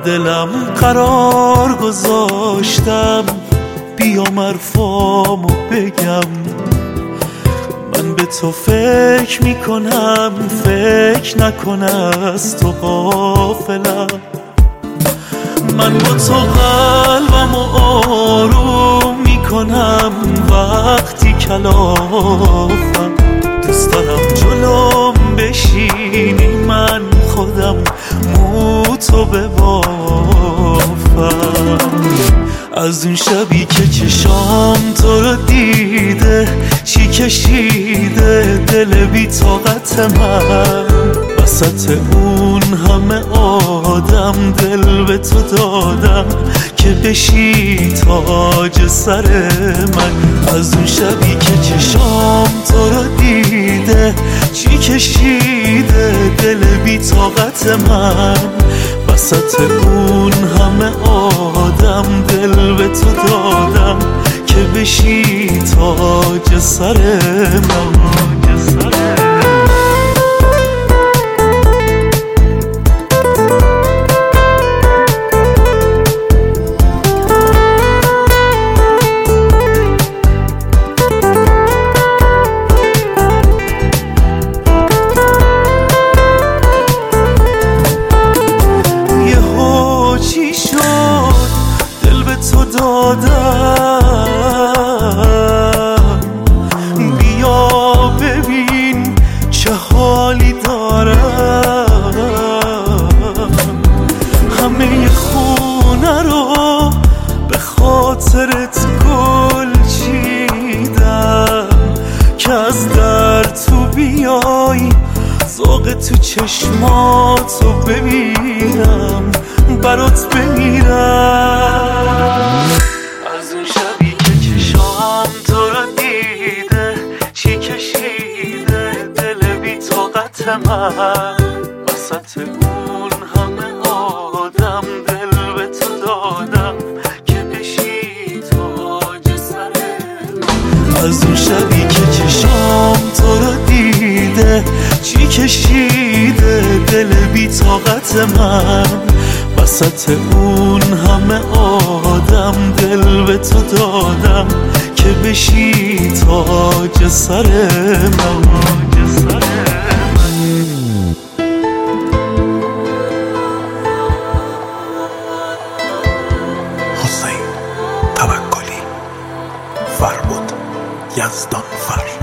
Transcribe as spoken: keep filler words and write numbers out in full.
دلم قرار گذاشتم بیام حرفامو بگم. من به تو فکر میکنم، فکر نکن از تو غافلم. من با تو قلبمو آروم میکنم وقتی کلافم. دوست دارم جلوم بشینی من خودم مو تو ببافم. از اون شبی که چشام تو رو دیده چی کشیده دل بی طاقت من. وسط اون همه آدم دل به تو دادم که بشی تاج سر من. از اون شبی که چشام تو رو دیده چی کشیده دل بی طاقت من. وسط اون همه آدم دل به تو دادم که بشی تاج سر من. تو دادم بیا ببین چه حالی دارم. همه خونه رو به خاطرت گل چیدم که از در تو بیای ذوق تو چشماتو ببینم برات بمیرم. از اون شبی که چشام تو رو دیده چی کشیده دل بی طاقت من. وسط اون همه آدم دل به تو دادم که بشی تاج سر من. از اون شبی که چشام تو رو دیده چی کشیده دل بی طاقت من. وسط اون همه آدم دل به تو دادم که بشی تاج سر من. حسین توکلی، فربود یزدان فر.